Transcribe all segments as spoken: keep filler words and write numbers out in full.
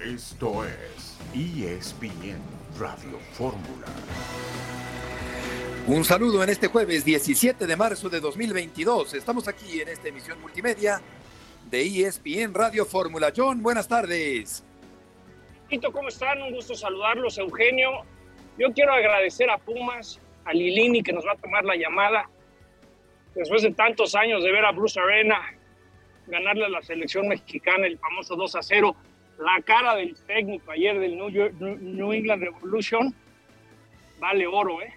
Esto es E S P N Radio Fórmula. Un saludo en este jueves diecisiete de marzo de dos mil veintidós. Estamos aquí en esta emisión multimedia de E S P N Radio Fórmula. John, buenas tardes. ¿Cómo están? Un gusto saludarlos, Eugenio. Yo quiero agradecer a Pumas, a Lilini, que nos va a tomar la llamada. Después de tantos años de ver a Bruce Arena ganarle a la selección mexicana el famoso dos a cero, la cara del técnico ayer del New, York, New England Revolution vale oro, ¿eh?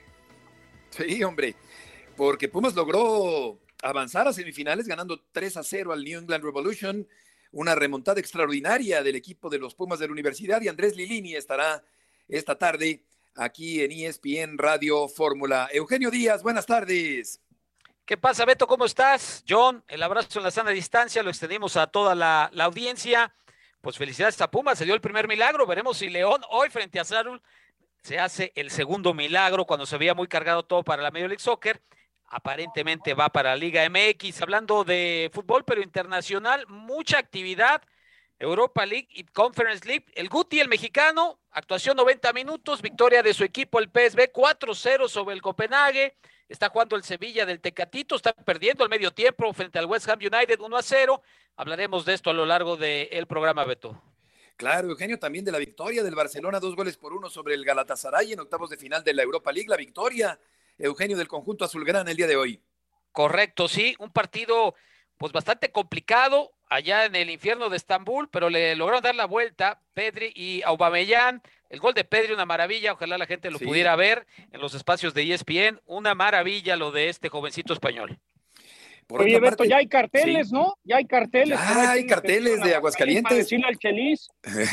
Sí, hombre, porque Pumas logró avanzar a semifinales ganando tres a cero al New England Revolution, una remontada extraordinaria del equipo de los Pumas de la Universidad, y Andrés Lilini estará esta tarde aquí en E S P N Radio Fórmula. Eugenio Díaz, buenas tardes. ¿Qué pasa, Beto? ¿Cómo estás? John, el abrazo en la sana distancia, lo extendimos a toda la, la audiencia. Pues felicidades a Pumas, se dio el primer milagro. Veremos si León hoy frente a Seattle se hace el segundo milagro cuando se veía muy cargado todo para la Major League Soccer. Aparentemente va para la Liga M X. Hablando de fútbol, pero internacional, mucha actividad. Europa League y Conference League. El Guti, el mexicano, actuación noventa minutos, victoria de su equipo, el P S V, cuatro cero sobre el Copenhague. Está jugando el Sevilla del Tecatito, está perdiendo al medio tiempo frente al West Ham United uno a cero. Hablaremos de esto a lo largo del programa, Beto. Claro, Eugenio, también de la victoria del Barcelona, dos goles por uno sobre el Galatasaray en octavos de final de la Europa League. La victoria, Eugenio, del conjunto azulgrana el día de hoy. Correcto, sí, un partido pues bastante complicado allá en el infierno de Estambul, pero le lograron dar la vuelta Pedri y Aubameyang. El gol de Pedri, una maravilla, ojalá la gente lo sí. pudiera ver en los espacios de E S P N, una maravilla lo de este jovencito español. Por Oye, Beto, parte, ya hay carteles, sí. ¿no? Ya hay carteles. Ya hay carteles de Aguascalientes. Para decirle al Chelis.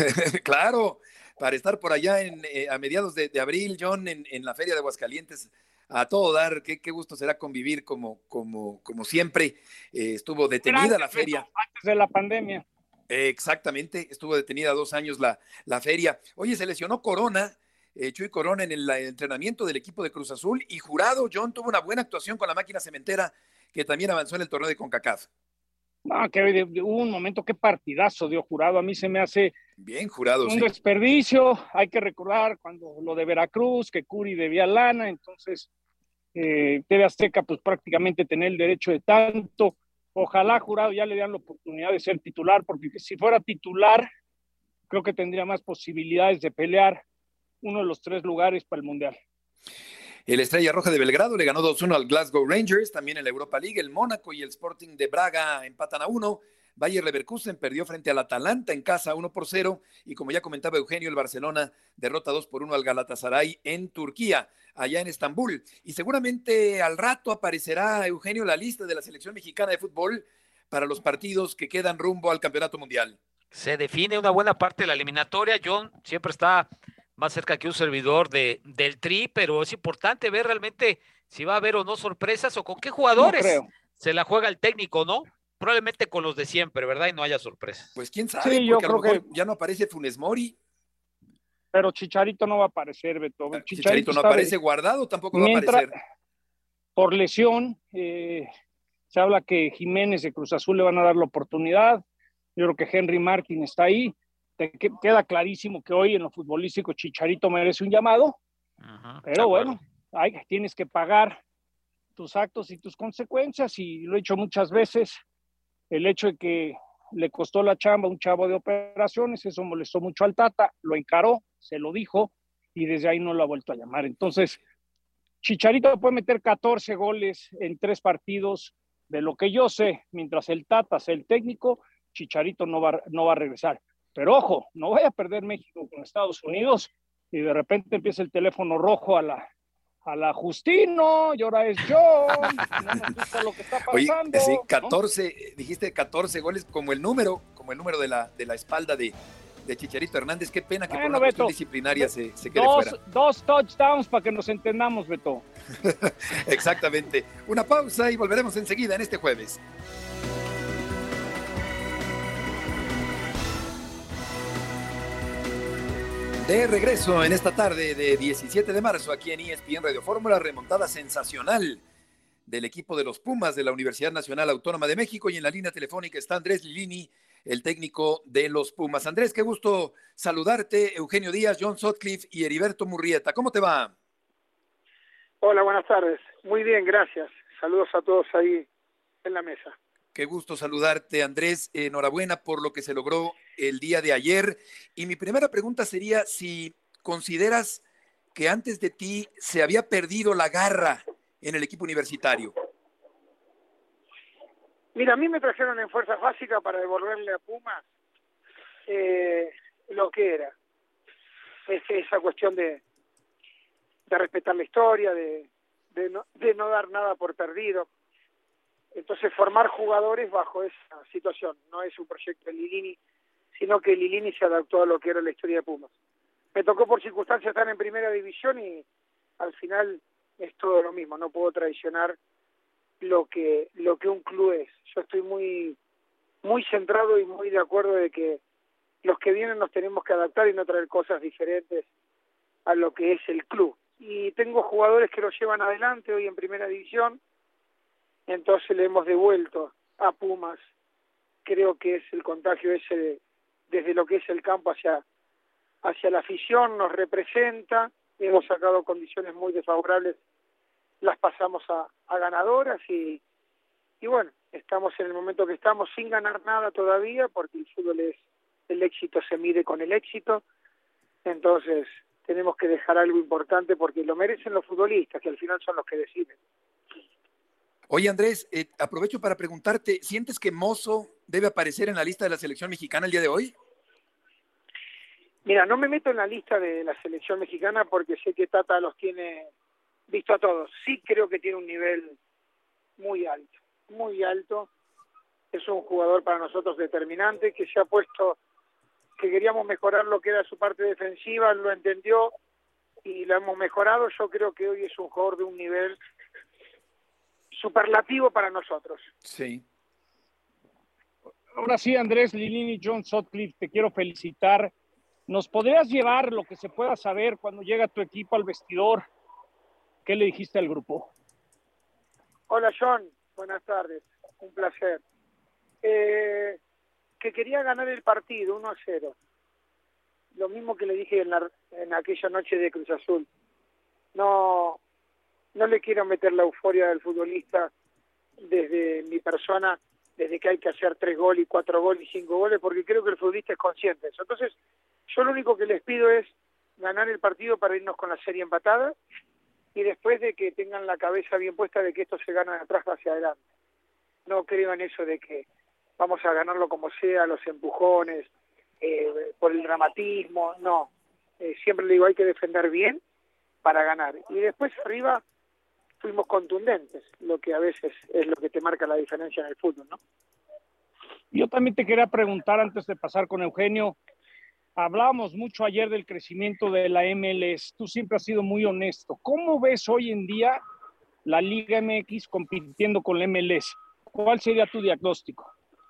Claro, para estar por allá en, eh, a mediados de, de abril, John, en, en la feria de Aguascalientes, a todo dar. Qué, qué gusto será convivir como, como, como siempre. Eh, estuvo detenida antes, la feria. Beto, antes de la pandemia. Eh, exactamente, estuvo detenida dos años la, la feria. Oye, se lesionó Corona, eh, Chuy Corona en el, el entrenamiento del equipo de Cruz Azul, y Jurado, John, tuvo una buena actuación con la máquina cementera, que también avanzó en el torneo de CONCACAF. No, que hubo un momento, qué partidazo dio Jurado. A mí se me hace bien Jurado, un sí. desperdicio. Hay que recordar cuando lo de Veracruz, que Curi debía lana, entonces eh, T V Azteca pues prácticamente tenía el derecho de tanto. Ojalá Jurado ya le dieran la oportunidad de ser titular, porque si fuera titular, creo que tendría más posibilidades de pelear uno de los tres lugares para el Mundial. El Estrella Roja de Belgrado le ganó dos uno al Glasgow Rangers, también en la Europa League. El Mónaco y el Sporting de Braga empatan a uno. Bayer Leverkusen perdió frente al Atalanta en casa uno por cero. Y como ya comentaba Eugenio, el Barcelona derrota dos por uno al Galatasaray en Turquía, allá en Estambul. Y seguramente al rato aparecerá, Eugenio, la lista de la selección mexicana de fútbol para los partidos que quedan rumbo al Campeonato Mundial. Se define una buena parte de la eliminatoria. John siempre está más cerca que un servidor de, del Tri, pero es importante ver realmente si va a haber o no sorpresas o con qué jugadores no se la juega el técnico, ¿no? Probablemente con los de siempre, ¿verdad? Y no haya sorpresas. Pues quién sabe, sí, porque yo a creo lo mejor que ya no aparece Funes Mori. Pero Chicharito no va a aparecer, Beto. Chicharito, Chicharito no aparece, de... Guardado tampoco Mientras, va a aparecer. Por lesión, eh, se habla que Jiménez de Cruz Azul le van a dar la oportunidad. Yo creo que Henry Martin está ahí. Te queda clarísimo que hoy en lo futbolístico Chicharito merece un llamado, uh-huh, pero bueno, hay, tienes que pagar tus actos y tus consecuencias, y lo he dicho muchas veces, el hecho de que le costó la chamba a un chavo de operaciones, eso molestó mucho al Tata, lo encaró, se lo dijo, y desde ahí no lo ha vuelto a llamar. Entonces, Chicharito puede meter catorce goles en tres partidos, de lo que yo sé, mientras el Tata sea el técnico, Chicharito no va, no va a regresar. Pero ojo, no vaya a perder México con Estados Unidos y de repente empieza el teléfono rojo a la, a la Justino, y ahora es yo, no nos gusta lo que está pasando. Oye, sí, catorce, ¿no? Dijiste catorce goles como el número, como el número de la, de la espalda de, de Chicharito Hernández. Qué pena que bueno, por una Beto, cuestión disciplinaria se, se quede dos, fuera. Dos touchdowns para que nos entendamos, Beto. Exactamente. Una pausa y volveremos enseguida en este jueves. De regreso en esta tarde de diecisiete de marzo aquí en E S P N Radio Fórmula, remontada sensacional del equipo de los Pumas de la Universidad Nacional Autónoma de México, y en la línea telefónica está Andrés Lilini, el técnico de los Pumas. Andrés, qué gusto saludarte. Eugenio Díaz, John Sutcliffe y Heriberto Murrieta. ¿Cómo te va? Hola, buenas tardes. Muy bien, gracias. Saludos a todos ahí en la mesa. Qué gusto saludarte, Andrés. Enhorabuena por lo que se logró el día de ayer. Y mi primera pregunta sería si consideras que antes de ti se había perdido la garra en el equipo universitario. Mira, a mí me trajeron en fuerza básica para devolverle a Pumas eh, lo que era. Es, esa cuestión de, de respetar la historia, de, de, no, de no dar nada por perdido. Entonces, formar jugadores bajo esa situación. No es un proyecto de Lilini, sino que Lilini se adaptó a lo que era la historia de Pumas. Me tocó por circunstancias estar en primera división y al final es todo lo mismo. No puedo traicionar lo que lo que un club es. Yo estoy muy muy centrado y muy de acuerdo de que los que vienen nos tenemos que adaptar y no traer cosas diferentes a lo que es el club. Y tengo jugadores que lo llevan adelante hoy en primera división, entonces le hemos devuelto a Pumas. Creo que es el contagio ese de, desde lo que es el campo hacia hacia la afición, nos representa, hemos sacado condiciones muy desfavorables, las pasamos a, a ganadoras y, y bueno, estamos en el momento que estamos sin ganar nada todavía, porque el fútbol es, el éxito se mide con el éxito, entonces tenemos que dejar algo importante porque lo merecen los futbolistas, que al final son los que deciden. Oye, Andrés, eh, aprovecho para preguntarte, ¿sientes que Mozo debe aparecer en la lista de la selección mexicana el día de hoy? Mira, no me meto en la lista de la selección mexicana porque sé que Tata los tiene visto a todos. Sí creo que tiene un nivel muy alto, muy alto. Es un jugador para nosotros determinante, que se ha puesto, que queríamos mejorar lo que era su parte defensiva, lo entendió y lo hemos mejorado. Yo creo que hoy es un jugador de un nivel superlativo para nosotros. Sí. Ahora sí, Andrés, Lilini, John Sutcliffe, te quiero felicitar. ¿Nos podrías llevar lo que se pueda saber cuando llega tu equipo al vestidor? ¿Qué le dijiste al grupo? Hola, John. Buenas tardes. Un placer. Eh, que quería ganar el partido uno a cero. Lo mismo que le dije en, la, en aquella noche de Cruz Azul. No, no le quiero meter la euforia del futbolista desde mi persona, desde que hay que hacer tres goles y cuatro goles y cinco goles, porque creo que el futbolista es consciente de eso. Entonces, yo lo único que les pido es ganar el partido para irnos con la serie empatada y después de que tengan la cabeza bien puesta de que esto se gana de atrás hacia adelante. No creo en eso de que vamos a ganarlo como sea, los empujones, eh, por el dramatismo, no. Eh, siempre le digo, hay que defender bien para ganar. Y después arriba fuimos contundentes, lo que a veces es lo que te marca la diferencia en el fútbol, ¿no? Yo también te quería preguntar antes de pasar con Eugenio. Hablábamos mucho ayer del crecimiento de la M L S. Tú siempre has sido muy honesto. ¿Cómo ves hoy en día la Liga M X compitiendo con la M L S? ¿Cuál sería tu diagnóstico?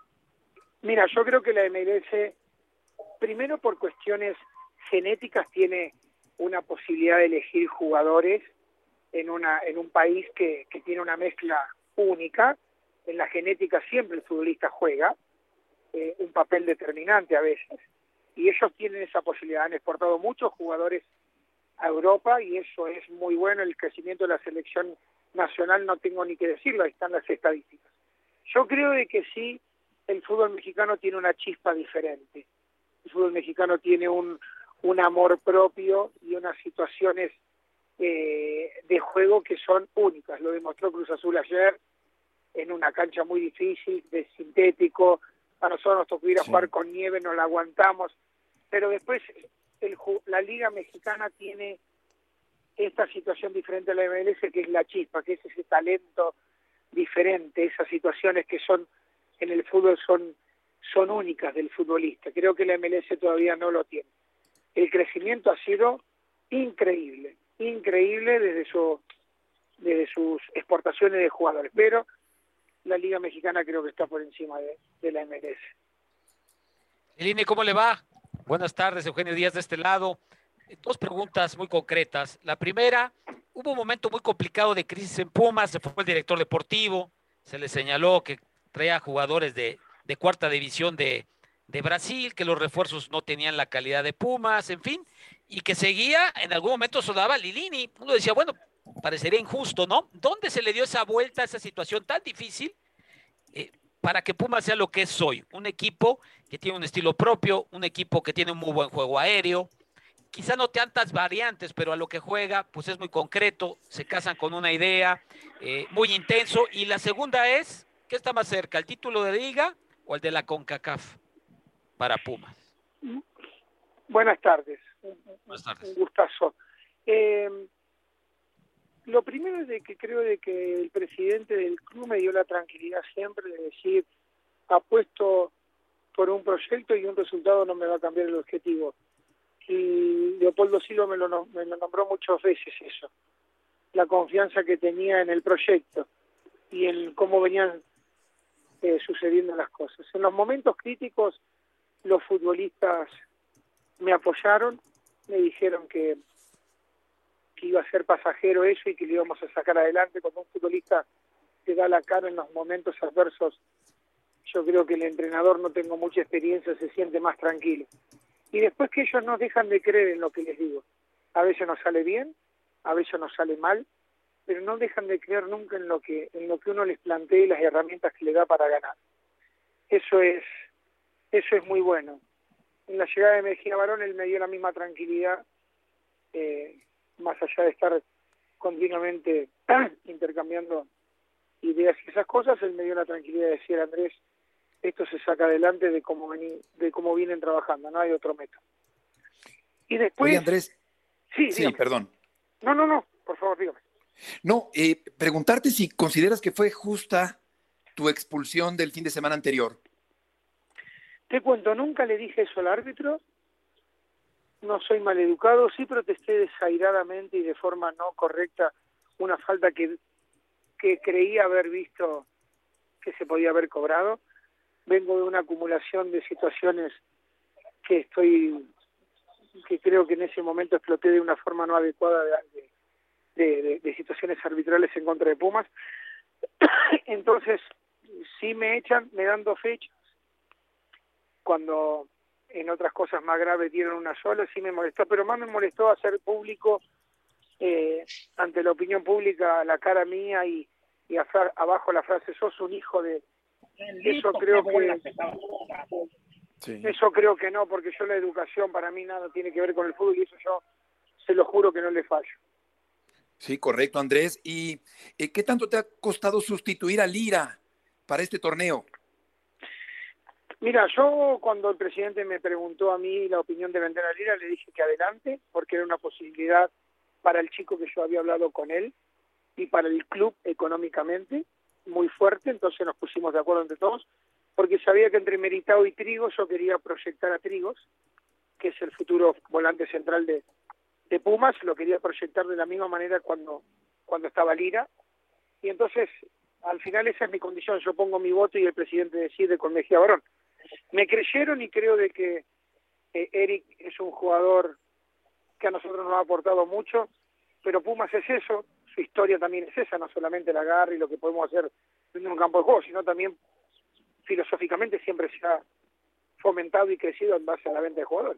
Mira, yo creo que la M L S, primero por cuestiones genéticas, tiene una posibilidad de elegir jugadores en una en un país que, que tiene una mezcla única. En la genética siempre el futbolista juega eh, un papel determinante a veces. Y ellos tienen esa posibilidad, han exportado muchos jugadores a Europa y eso es muy bueno. El crecimiento de la selección nacional no tengo ni que decirlo, ahí están las estadísticas. Yo creo de que sí, el fútbol mexicano tiene una chispa diferente. El fútbol mexicano tiene un, un amor propio y unas situaciones eh, de juego que son únicas. Lo demostró Cruz Azul ayer en una cancha muy difícil, de sintético. A nosotros nos tocó ir a sí. jugar con nieve, nos la aguantamos, pero después el, la Liga Mexicana tiene esta situación diferente a la M L S, que es la chispa, que es ese talento diferente, esas situaciones que son en el fútbol son, son únicas del futbolista. Creo que la M L S todavía no lo tiene. El crecimiento ha sido increíble, increíble desde, su, desde sus exportaciones de jugadores, pero la Liga Mexicana creo que está por encima de, de la M L S. Lilini, ¿cómo le va? Buenas tardes, Eugenio Díaz de este lado. Dos preguntas muy concretas. La primera, hubo un momento muy complicado de crisis en Pumas, se fue el director deportivo, se le señaló que traía jugadores de, de cuarta división de, de Brasil, que los refuerzos no tenían la calidad de Pumas, en fin, y que seguía, en algún momento sonaba Lilini. Uno decía, bueno, parecería injusto, ¿no? ¿Dónde se le dio esa vuelta a esa situación tan difícil eh, para que Pumas sea lo que es hoy? Un equipo que tiene un estilo propio, un equipo que tiene un muy buen juego aéreo, quizá no tantas variantes, pero a lo que juega, pues es muy concreto, se casan con una idea, eh, muy intenso. Y la segunda es, ¿qué está más cerca, el título de Liga o el de la CONCACAF para Pumas? Buenas tardes. Buenas tardes. Un gustazo. Eh, lo primero es de que creo de que el presidente del club me dio la tranquilidad siempre de decir, apuesto por un proyecto y un resultado no me va a cambiar el objetivo. Y Leopoldo Silva me lo, me lo nombró muchas veces eso, la confianza que tenía en el proyecto y en cómo venían eh, sucediendo las cosas. En los momentos críticos los futbolistas me apoyaron, me dijeron que, que iba a ser pasajero eso y que lo íbamos a sacar adelante. Cuando un futbolista te da la cara en los momentos adversos, yo creo que el entrenador, no tengo mucha experiencia, se siente más tranquilo. Y después que ellos no dejan de creer en lo que les digo. A veces nos sale bien, a veces nos sale mal, pero no dejan de creer nunca en lo que en lo que uno les plantea y las herramientas que le da para ganar. Eso es eso es muy bueno. En la llegada de Mejía Barón, él me dio la misma tranquilidad, eh, más allá de estar continuamente intercambiando ideas y esas cosas, él me dio la tranquilidad de decir, Andrés, esto se saca adelante de cómo, vení, de cómo vienen trabajando, no hay otro método. Y después... Oye, Andrés. Sí, sí perdón. No, no, no, por favor, dígame. No, eh, preguntarte si consideras que fue justa tu expulsión del fin de semana anterior. Te cuento, nunca le dije eso al árbitro, no soy maleducado, sí protesté desairadamente y de forma no correcta una falta que, que creía haber visto que se podía haber cobrado. Vengo de una acumulación de situaciones que estoy, que creo que en ese momento exploté de una forma no adecuada de, de, de, de situaciones arbitrales en contra de Pumas. Entonces, sí me echan, me dan dos fechas, cuando en otras cosas más graves dieron una sola, sí me molestó, pero más me molestó hacer público eh, ante la opinión pública la cara mía y, y afra, abajo la frase, sos un hijo de... Eso creo que sí. Eso creo que no, porque yo la educación para mí nada tiene que ver con el fútbol y eso yo se lo juro que no le fallo. Sí, correcto, Andrés. ¿Y eh, qué tanto te ha costado sustituir a Lira para este torneo? Mira, yo cuando el presidente me preguntó a mí la opinión de vender a Lira, le dije que adelante, porque era una posibilidad para el chico que yo había hablado con él y para el club económicamente muy fuerte, entonces nos pusimos de acuerdo entre todos, porque sabía que entre Meritao y Trigos yo quería proyectar a Trigos, que es el futuro volante central de, de Pumas, lo quería proyectar de la misma manera cuando, cuando estaba Lira, y entonces al final esa es mi condición, yo pongo mi voto y el presidente decide con Mejía Barón. Me creyeron y creo de que eh, Eric es un jugador que a nosotros nos ha aportado mucho, pero Pumas es eso, su historia también es esa, no solamente el agarre y lo que podemos hacer en un campo de juego, sino también filosóficamente siempre se ha fomentado y crecido en base a la venta de jugadores.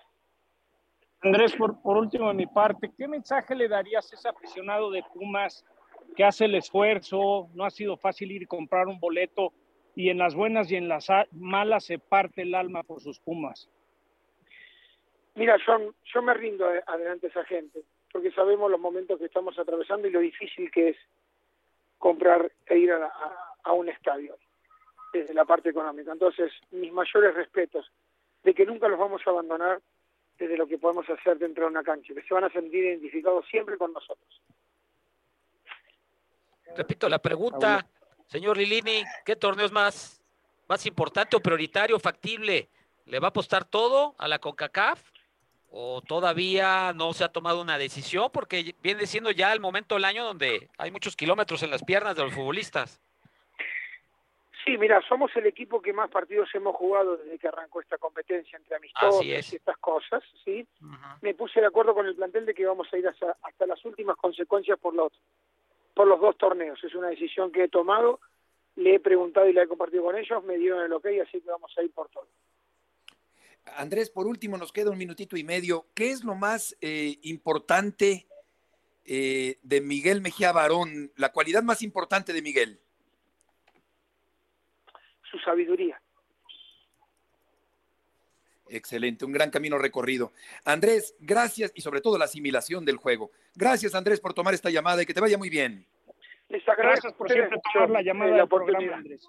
Andrés, por, por último de mi parte, ¿qué mensaje le darías a ese aficionado de Pumas que hace el esfuerzo, no ha sido fácil ir y comprar un boleto y en las buenas y en las malas se parte el alma por sus Pumas? Mira, yo, yo me rindo adelante a esa gente, porque sabemos los momentos que estamos atravesando y lo difícil que es comprar e ir a, a, a un estadio, desde la parte económica. Entonces, mis mayores respetos de que nunca los vamos a abandonar desde lo que podemos hacer dentro de una cancha, que se van a sentir identificados siempre con nosotros. Repito la pregunta, señor Lilini, ¿qué torneo es más, más importante o prioritario, factible? ¿Le va a apostar todo a la CONCACAF o todavía no se ha tomado una decisión? Porque viene siendo ya el momento del año donde hay muchos kilómetros en las piernas de los futbolistas. Sí, mira, somos el equipo que más partidos hemos jugado desde que arrancó esta competencia entre amistosos y estas cosas, ¿sí? Uh-huh. Me puse de acuerdo con el plantel de que vamos a ir hasta, hasta las últimas consecuencias por los, por los dos torneos. Es una decisión que he tomado, le he preguntado y la he compartido con ellos, me dieron el ok, así que vamos a ir por todo. Andrés, por último, nos queda un minutito y medio. ¿Qué es lo más eh, importante eh, de Miguel Mejía Barón? La cualidad más importante de Miguel. Su sabiduría. Excelente, un gran camino recorrido. Andrés, gracias y sobre todo la asimilación del juego. Gracias, Andrés, por tomar esta llamada y que te vaya muy bien. Les agradezco Gracias por siempre tomar la llamada la del programa, oportunidad. Andrés.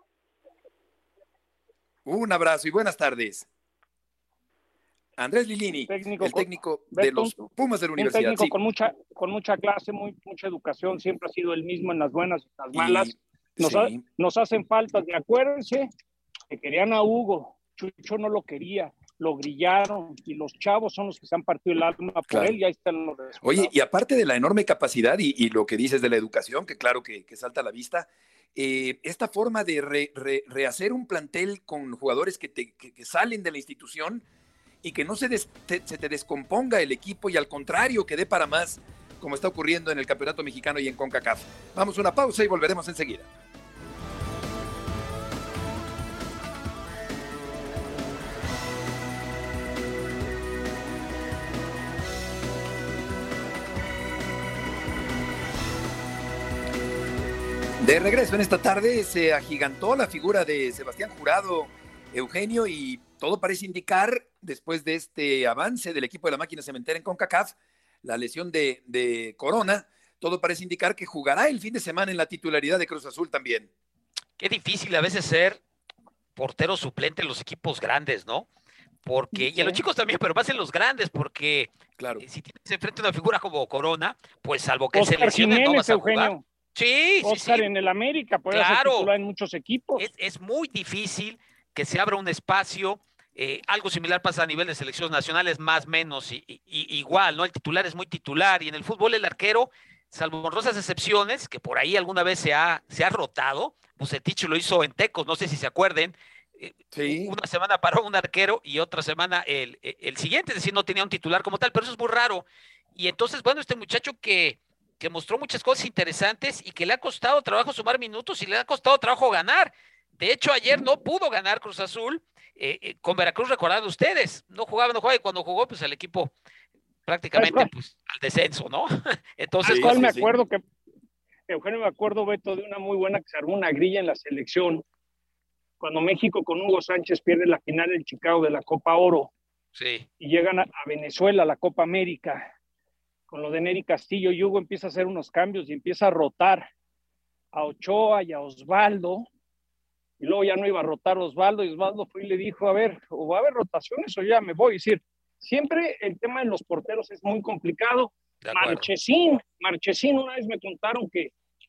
Un abrazo y buenas tardes. Andrés Lilini, Técnico el con- técnico de Beto, los Pumas de la Un universidad. técnico Sí. con mucha, con mucha clase, muy, mucha educación, siempre ha sido el mismo en las buenas y en las malas. Y, Nos, sí. ha- nos hacen faltas, y acuérdense que querían a Hugo, Chucho no lo quería, lo grillaron, y los chavos son los que se han partido el alma por Claro. él, y ahí están los resultados. Oye, y aparte de la enorme capacidad y, y lo que dices de la educación, que claro que, que salta a la vista, eh, esta forma de re, re, rehacer un plantel con jugadores que, te, que, que salen de la institución y que no se, des, te, se te descomponga el equipo y al contrario, que dé para más, como está ocurriendo en el Campeonato Mexicano y en CONCACAF. Vamos a una pausa y volveremos enseguida. De regreso en esta tarde se agigantó la figura de Sebastián Jurado, Eugenio, y todo parece indicar, después de este avance del equipo de la máquina cementera en CONCACAF, la lesión de, de Corona, todo parece indicar que jugará el fin de semana en la titularidad de Cruz Azul también. Qué difícil a veces ser portero suplente en los equipos grandes, ¿no? Porque, y en los chicos también, pero más en los grandes, porque claro. eh, si tienes enfrente una figura como Corona, pues salvo que Oscar se lesione, Jiménez, no vas a Eugenio. jugar. Sí, sí, Oscar sí. en el América, puede Claro. ser titular en muchos equipos. Es, es muy difícil que se abra un espacio. Eh, algo similar pasa a nivel de selecciones nacionales, más o menos y, y, y, igual, ¿no? El titular es muy titular y en el fútbol el arquero, salvo honrosas excepciones, que por ahí alguna vez se ha, se ha rotado, Bucetich lo hizo en Tecos, no sé si se acuerden. Eh, sí. Una semana paró un arquero y otra semana el, el siguiente, es decir, no tenía un titular como tal, pero eso es muy raro. Y entonces, bueno, este muchacho que que mostró muchas cosas interesantes y que le ha costado trabajo sumar minutos y le ha costado trabajo ganar. De hecho, ayer no pudo ganar Cruz Azul eh, eh, con Veracruz, recordad ustedes, no jugaba, no jugaba, y cuando jugó, pues el equipo prácticamente pues, al descenso, ¿no? Entonces, sí, cuando... me acuerdo que, Eugenio, me acuerdo, Beto, de una muy buena que se armó una grilla en la selección, cuando México con Hugo Sánchez pierde la final en Chicago de la Copa Oro, sí. y llegan a, a Venezuela, la Copa América, con lo de Nery Castillo, y Hugo empieza a hacer unos cambios y empieza a rotar a Ochoa y a Osvaldo, y luego ya no iba a rotar Osvaldo, y Osvaldo fue y le dijo, a ver, o va a haber rotaciones o ya me voy. Es decir, siempre el tema de los porteros es muy complicado. Marchesín, Marchesín, una vez me contaron que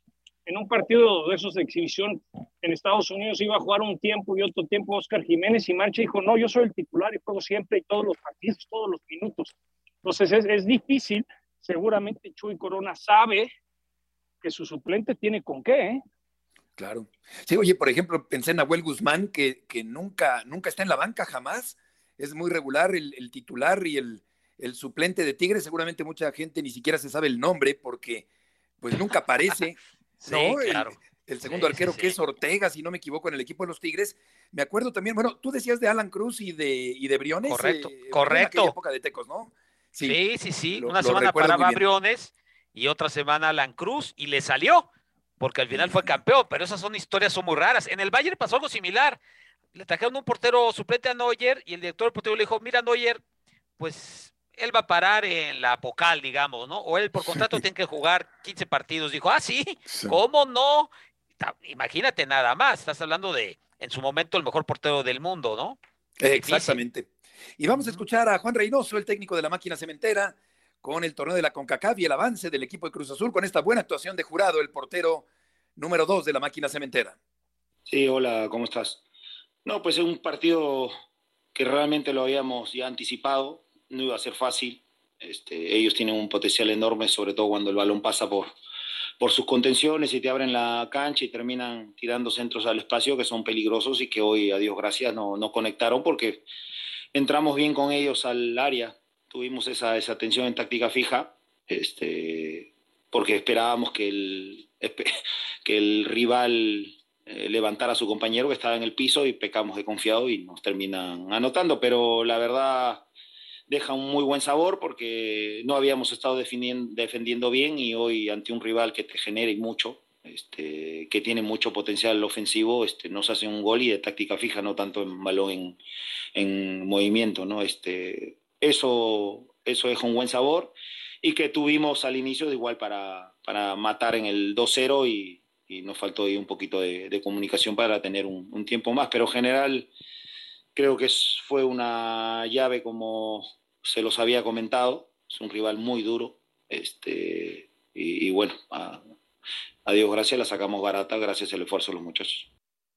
en un partido de esos de exhibición en Estados Unidos iba a jugar un tiempo y otro tiempo Oscar Jiménez, y Marche dijo, no, yo soy el titular y juego siempre y todos los partidos, todos los minutos. Entonces es, es difícil. Seguramente Chuy Corona sabe que su suplente tiene con qué, ¿eh? Claro. Sí, oye, por ejemplo, pensé en Nahuel Guzmán, que, que nunca, nunca está en la banca, jamás. Es muy regular el, el titular y el, el suplente de Tigres. Seguramente mucha gente ni siquiera se sabe el nombre porque pues nunca aparece. Sí, ¿no? claro. El, el segundo sí, arquero sí, que sí. es Ortega, si no me equivoco, en el equipo de los Tigres. Me acuerdo también, bueno, tú decías de Alan Cruz y de, y de Briones. Correcto, eh, correcto. En aquella época de Tecos, ¿no? Sí, sí, sí. sí. Lo, Una lo semana recuerdo paraba muy bien. Briones y otra semana Alan Cruz y le salió, porque al final fue campeón, pero esas son historias, son muy raras. En el Bayern pasó algo similar. Le trajeron un portero suplente a Neuer y el director deportivo le dijo, mira Neuer, pues él va a parar en la Pocal, digamos, ¿no? O él por contrato tiene que jugar quince partidos. Dijo, ah, sí, Sí. ¿cómo no? Imagínate nada más, estás hablando de, en su momento, el mejor portero del mundo, ¿no? Exactamente. Y vamos a escuchar a Juan Reynoso, el técnico de la máquina cementera, con el torneo de la CONCACAF y el avance del equipo de Cruz Azul, con esta buena actuación de Jurado, el portero número dos de la máquina cementera. Sí, hola, ¿cómo estás? No, pues es un partido que realmente lo habíamos ya anticipado, no iba a ser fácil. Este, ellos tienen un potencial enorme, sobre todo cuando el balón pasa por, por sus contenciones y te abren la cancha y terminan tirando centros al espacio que son peligrosos y que hoy, a Dios gracias, no, no conectaron porque entramos bien con ellos al área, tuvimos esa, esa atención en táctica fija, este, porque esperábamos que el, que el rival eh, levantar a su compañero que estaba en el piso y pecamos de confiado y nos terminan anotando, pero la verdad deja un muy buen sabor porque no habíamos estado defendiendo bien y hoy ante un rival que te genere mucho, este, que tiene mucho potencial ofensivo, este, nos hace un gol y de táctica fija, no tanto en balón en, en movimiento, ¿no? Este, eso, eso deja un buen sabor y que tuvimos al inicio igual para, para matar en el dos cero y, y nos faltó ahí un poquito de, de comunicación para tener un, un tiempo más, pero en general creo que es, fue una llave como se los había comentado, es un rival muy duro, este, y, y bueno, a, a Dios gracias la sacamos barata gracias al esfuerzo de los muchachos.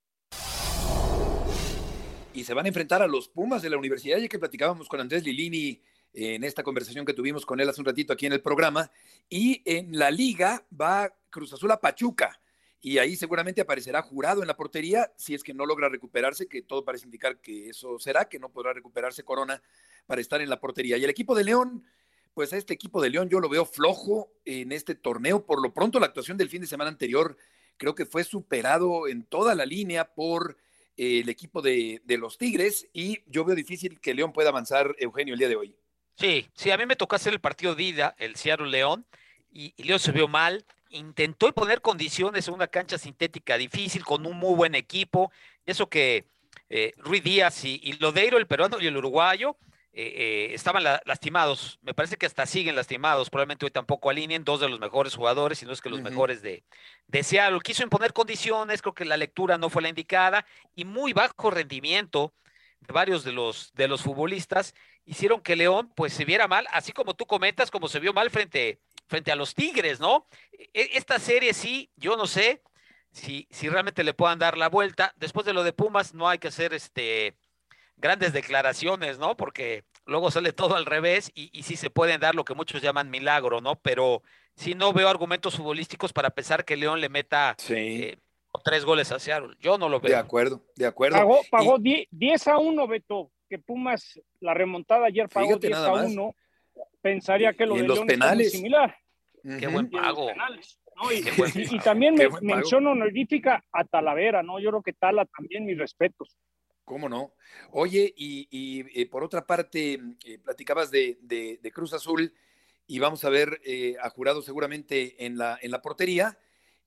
Y se van a enfrentar a los Pumas de la universidad, ya que platicábamos con Andrés Lilini en esta conversación que tuvimos con él hace un ratito aquí en el programa, y en la liga va Cruz Azul a Pachuca, y ahí seguramente aparecerá Jurado en la portería, si es que no logra recuperarse, que todo parece indicar que eso será, que no podrá recuperarse Corona para estar en la portería. Y el equipo de León, pues a este equipo de León yo lo veo flojo en este torneo. Por lo pronto la actuación del fin de semana anterior creo que fue superado en toda la línea por eh, el equipo de, de los Tigres, y yo veo difícil que León pueda avanzar, Eugenio, el día de hoy. Sí, sí, a mí me tocó hacer el partido de ida, el Seattle León, y, y León se vio mal. Intentó poner condiciones en una cancha sintética difícil, con un muy buen equipo. Eso que eh, Ruiz Díaz y, y Lodeiro, el peruano y el uruguayo, eh, eh, estaban la, lastimados. Me parece que hasta siguen lastimados. Probablemente hoy tampoco alineen dos de los mejores jugadores, si no es que los uh-huh. mejores de, de Seattle. Quiso imponer condiciones, creo que la lectura no fue la indicada, y muy bajo rendimiento de varios de los, de los futbolistas hicieron que León pues se viera mal, así como tú comentas, como se vio mal frente, frente a los Tigres, ¿no? Esta serie sí, yo no sé si, si realmente le puedan dar la vuelta. Después de lo de Pumas no hay que hacer este grandes declaraciones, ¿no? Porque luego sale todo al revés y, y sí se pueden dar lo que muchos llaman milagro, ¿no? Pero sí no veo argumentos futbolísticos para pensar que León le meta sí. eh, tres goles a Seattle. Yo no lo veo. De acuerdo, de acuerdo. Pagó, pagó y... diez a uno, Beto, que Pumas, la remontada ayer pagó Fíjate diez a uno. Pensaría que lo de los León penales. es muy similar. Uh-huh. Qué buen pago. Penales, ¿no? y, y, y también me menciono honorífica a Talavera, ¿no? Yo creo que Tala también, mis respetos. ¿Cómo no? Oye, y, y, y por otra parte, eh, platicabas de, de, de Cruz Azul, y vamos a ver eh, a Jurado seguramente en la, en la portería,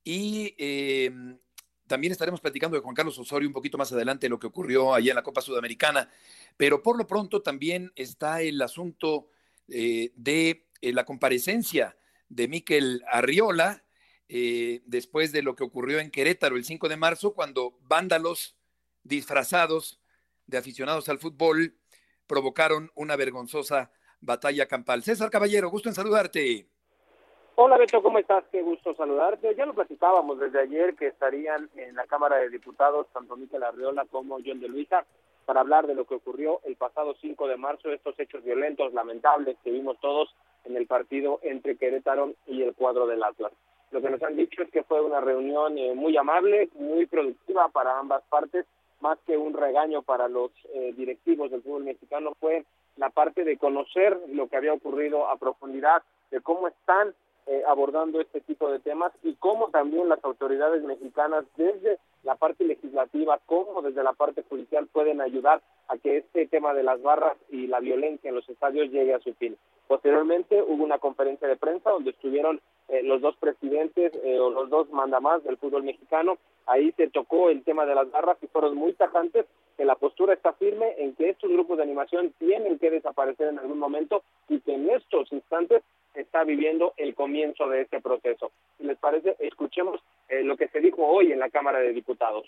y eh, también estaremos platicando de Juan Carlos Osorio un poquito más adelante, lo que ocurrió allá en la Copa Sudamericana, pero por lo pronto también está el asunto eh, de eh, la comparecencia de Mikel Arriola, eh, después de lo que ocurrió en Querétaro el cinco de marzo, cuando vándalos disfrazados de aficionados al fútbol provocaron una vergonzosa batalla campal. César Caballero, gusto en saludarte. Hola Beto, ¿cómo estás? Qué gusto saludarte. Ya lo platicábamos desde ayer que estarían en la Cámara de Diputados tanto Mikel Arriola como John de Luisa para hablar de lo que ocurrió el pasado cinco de marzo, estos hechos violentos, lamentables que vimos todos en el partido entre Querétaro y el cuadro del Atlas. Lo que nos han dicho es que fue una reunión eh, muy amable, muy productiva para ambas partes, más que un regaño para los eh, directivos del fútbol mexicano, fue la parte de conocer lo que había ocurrido a profundidad, de cómo están eh, abordando este tipo de temas y cómo también las autoridades mexicanas desde la parte legislativa como desde la parte judicial pueden ayudar a que este tema de las barras y la violencia en los estadios llegue a su fin. Posteriormente hubo una conferencia de prensa donde estuvieron eh, los dos presidentes eh, o los dos mandamás del fútbol mexicano. Ahí se tocó el tema de las barras y fueron muy tajantes, que la postura está firme en que estos grupos de animación tienen que desaparecer en algún momento y que en estos instantes se está viviendo el comienzo de este proceso. Si les parece, escuchemos eh, lo que se dijo hoy en la Cámara de Diputados.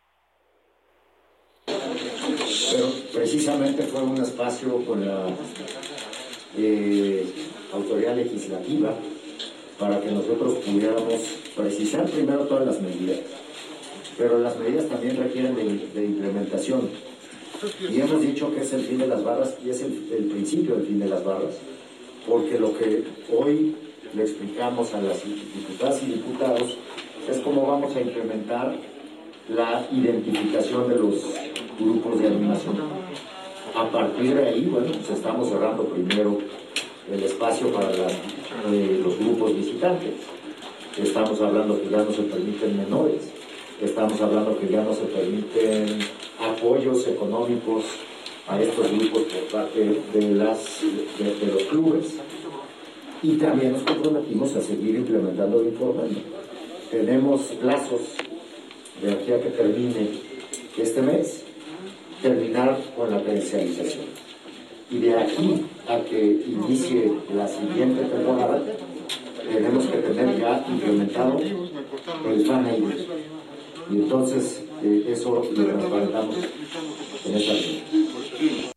Pero precisamente fue un espacio con la eh, autoridad legislativa para que nosotros pudiéramos precisar primero todas las medidas, pero las medidas también requieren de, de implementación. Y hemos dicho que es el fin de las barras y es el, el principio del fin de las barras, porque lo que hoy le explicamos a las diputadas y diputados es cómo vamos a implementar la identificación de los grupos de animación. A partir de ahí, bueno, pues estamos cerrando primero el espacio para la, eh, los grupos visitantes. Estamos hablando que ya no se permiten menores Estamos hablando que ya no se permiten apoyos económicos a estos grupos por parte de, las, de, de los clubes. Y también nos comprometimos a seguir implementando y informando. Tenemos plazos de aquí a que termine este mes, terminar con la credencialización. Y de aquí a que inicie la siguiente temporada, tenemos que tener ya implementado el Fan I D. Y entonces eh, eso lo transparentamos en esta línea.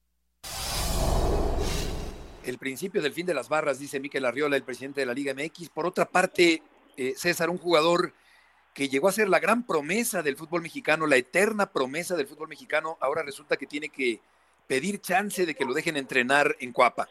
El principio del fin de las barras, dice Mikel Arriola, el presidente de la Liga M X. Por otra parte, eh, César, un jugador que llegó a ser la gran promesa del fútbol mexicano, la eterna promesa del fútbol mexicano, ahora resulta que tiene que pedir chance de que lo dejen entrenar en Cuapa.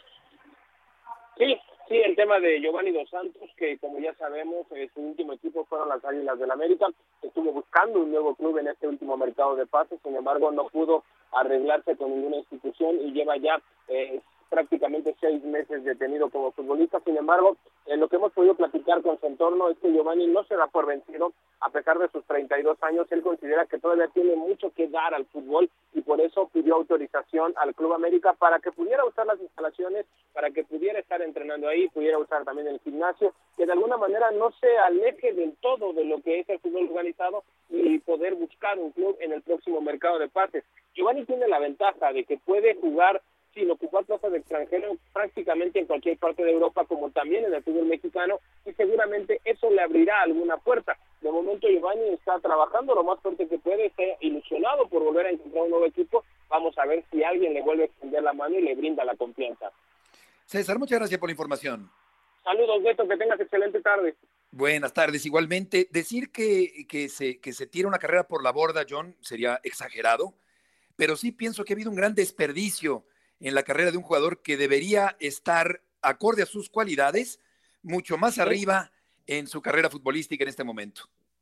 Sí, sí, el tema de Giovanni Dos Santos, que como ya sabemos, eh, su último equipo fueron las Águilas del América, estuvo buscando un nuevo club en este último mercado de pases, sin embargo no pudo arreglarse con ninguna institución y lleva ya eh, prácticamente seis meses detenido como futbolista. Sin embargo, en lo que hemos podido platicar con su entorno es que Giovanni no se da por vencido, a pesar de sus treinta y dos años. Él considera que todavía tiene mucho que dar al fútbol y por eso pidió autorización al Club América para que pudiera usar las instalaciones, para que pudiera estar entrenando ahí, pudiera usar también el gimnasio, que de alguna manera no se aleje del todo de lo que es el fútbol organizado y poder buscar un club en el próximo mercado de pases. Giovanni tiene la ventaja de que puede jugar sin ocupar plazas de extranjero prácticamente en cualquier parte de Europa, como también en el fútbol mexicano, y seguramente eso le abrirá alguna puerta. De momento Giovanni está trabajando lo más fuerte que puede, está ilusionado por volver a encontrar un nuevo equipo. Vamos a ver si alguien le vuelve a extender la mano y le brinda la confianza. César, muchas gracias por la información. Saludos, Beto, que tengas excelente tarde. Buenas tardes, igualmente. Decir que, que, se, que se tira una carrera por la borda, John, sería exagerado, pero sí pienso que ha habido un gran desperdicio en la carrera de un jugador que debería estar acorde a sus cualidades, mucho más arriba en su carrera futbolística en este momento.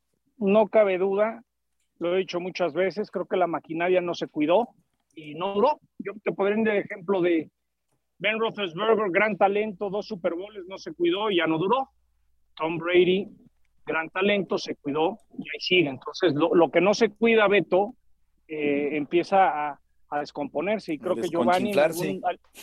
No cabe duda, lo he dicho muchas veces, creo que la maquinaria no se cuidó y no duró. Yo te podría dar el ejemplo de Ben Roethlisberger, gran talento, dos Super Bowls, no se cuidó y ya no duró. Tom Brady, gran talento, se cuidó y ahí sigue. Entonces, lo, lo que no se cuida, Beto, eh, empieza a a descomponerse y creo que Giovanni en algún,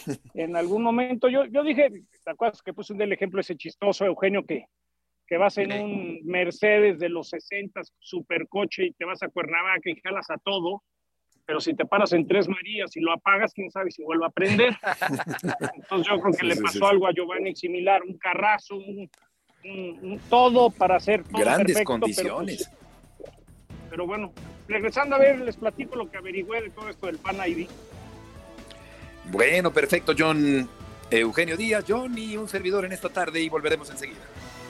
en algún momento, yo, yo dije, ¿te acuerdas que puse el ejemplo ese chistoso, Eugenio, que, que vas en un Mercedes de los sesenta, supercoche y te vas a Cuernavaca y jalas a todo, pero si te paras en Tres Marías y lo apagas, quién sabe si vuelve a prender? Entonces yo creo que sí, le pasó sí, sí. algo a Giovanni similar, un carrazo, un, un, un todo para hacer todo grandes perfecto, condiciones. Pero, pues, pero bueno, regresando a ver, les platico lo que averigüé de todo esto del Fan I D. Bueno, perfecto, John. Eugenio Díaz, John y un servidor en esta tarde y volveremos enseguida.